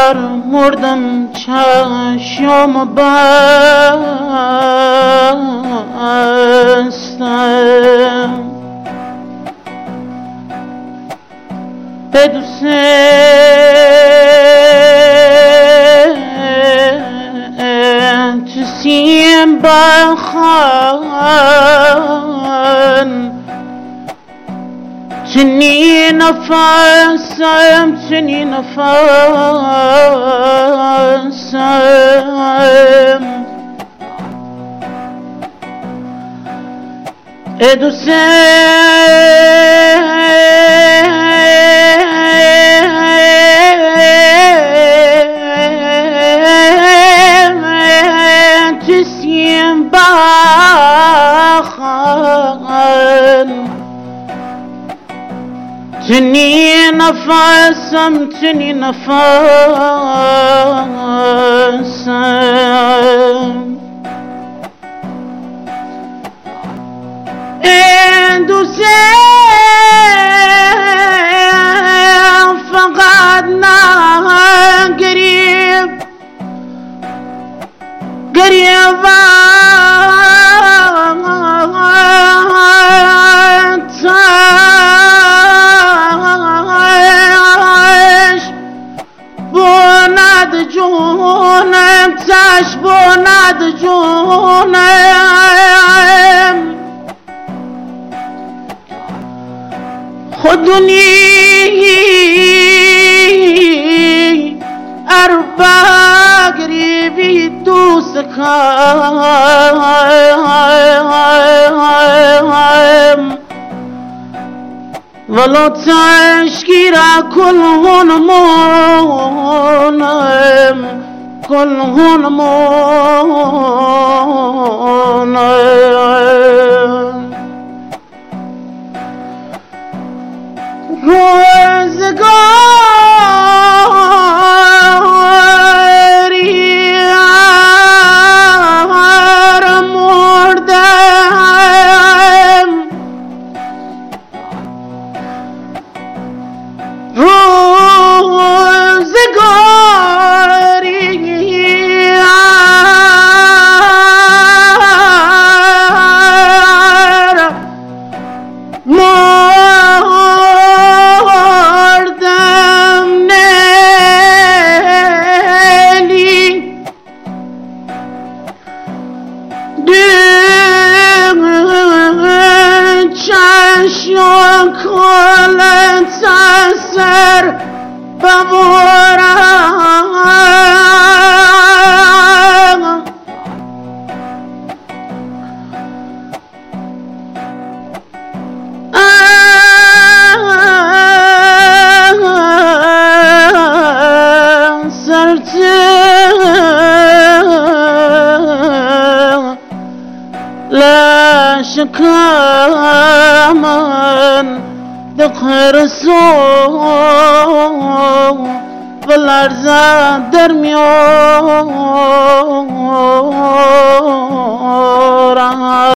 بار مردم چشم بستم به دوست تو سیم بخن تنی نفسم دوست تو سیم بخن تنی نفسم این دوست فقط نگریب تش بوند جونم خودونی اربگری بی دوست کم ولو تشکیره کلهون مونم کلهون مونم روزگاری مردم کلت سر ببرم سرت لا شكامن دقر سو والارزا درمیارم